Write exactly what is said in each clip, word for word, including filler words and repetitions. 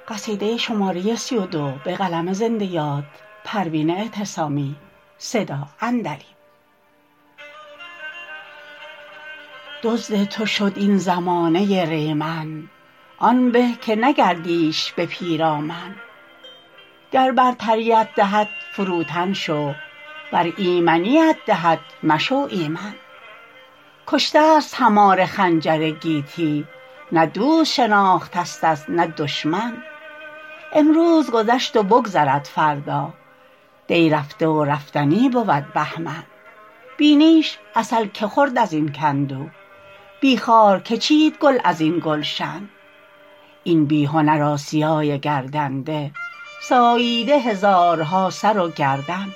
دزد تو شد این زمانه ریمن آن به که نگردیش به پیرامن گر برتریت دهد فروتن شو ور ایمنیت دهد مشو ایمن کشته ست هماره خنجر گیتی نه دوست شناختستت نه دشمن امروز گذشت و بگذرد فردا دی رفته و رفتنی بود بهمن بینیش عسل که خورد از این کندو بی خار که چید گل از این گلشن این بی هنر آسیای گردنده ساییده هزارها سر و گردن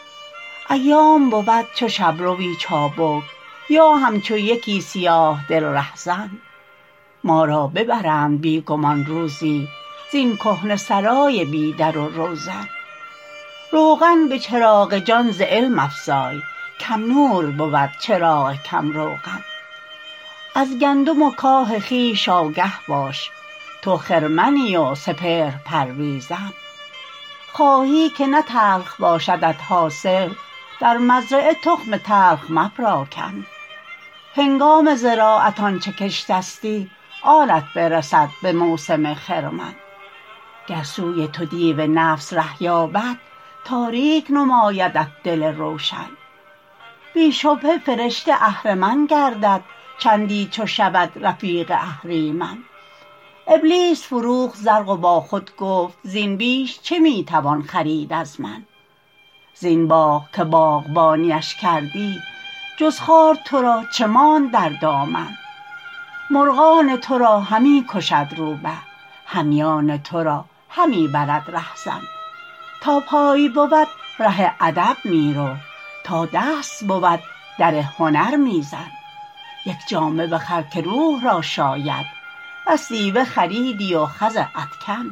ایام بود چو شبروی چابک یا همچو یکی سیاه دل رهزن ما را ببرند بی گمان روزی زین کهنه سرای بی در و روزن روغن به چراغ جان ز علم افزای کم نور بود چراغ کم روغن از گندم و کاه خویش آگه باش تو خرمنی و سپهر پرویزن خواهی که نه تلخ باشدت حاصل در مزرعه تخم تلخ مپراکن هنگام زراعت آنچه کشتستی آنت برسد به موسم خرمن گر سوی تو دیو نفس ره یابد تاریک نمایدت دل روشن بی شبهه فرشته اهرمن گردد چندی چو شود رفیق اهریمن ابلیس فروخت زرق و با خود گفت زین بیش چه می توان خرید از من زین باغ که باغبانیش کردی جز خار تو را چه ماند در دامن مرغان تو را همی کشد روبه همیان تو را همی برد رهزن تا پای بود ره ادب می رو تا دست بود در هنر می زن یک جامه بخر که روح را شاید بس دیبه خریدی و خز ادکن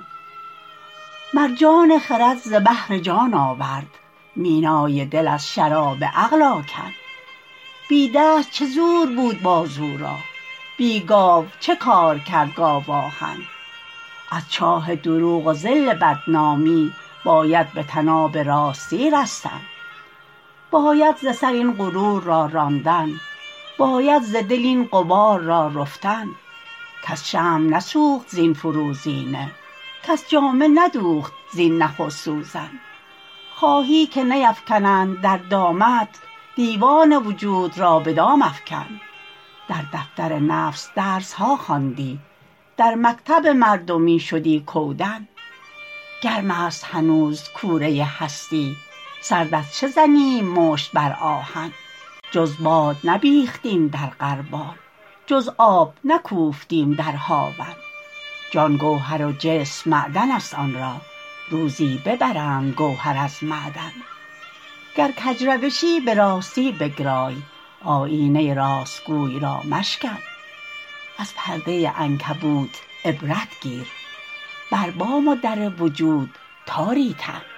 مرجان خرد ز بحر جان آورد مینای دل از شراب عقل آکن بی دست چه زور بود بازو را بی گاو چه کار کرد گاوآهن از چاه دروغ و ظل بدنامی باید به طناب راستی رستن باید ز سر این غرور را راندن باید ز دل این غبار را رفتن کس شمع نسوخت زین فروزینه کس جامه ندوخت زین نخ و سوزن خواهی که نیفکنند در دامت دیوان وجود را به دام افکن در دفتر نفس درسها خواندی در مکتب مردمی شدی کودن گرم است هنوز کوره هستی سرد از چه زنیم مشت بر آهن جز باد نبیختیم در غربال جز آب نکوفتیم در هاون جان گوهر و جسم معدن است آن را روزی ببرند گوهر از معدن گر کجروشی به راستی بگرای آیینه راستگوی را مشکن از پرده عنکبوت عبرت گیر بر بام و در وجود تاری تن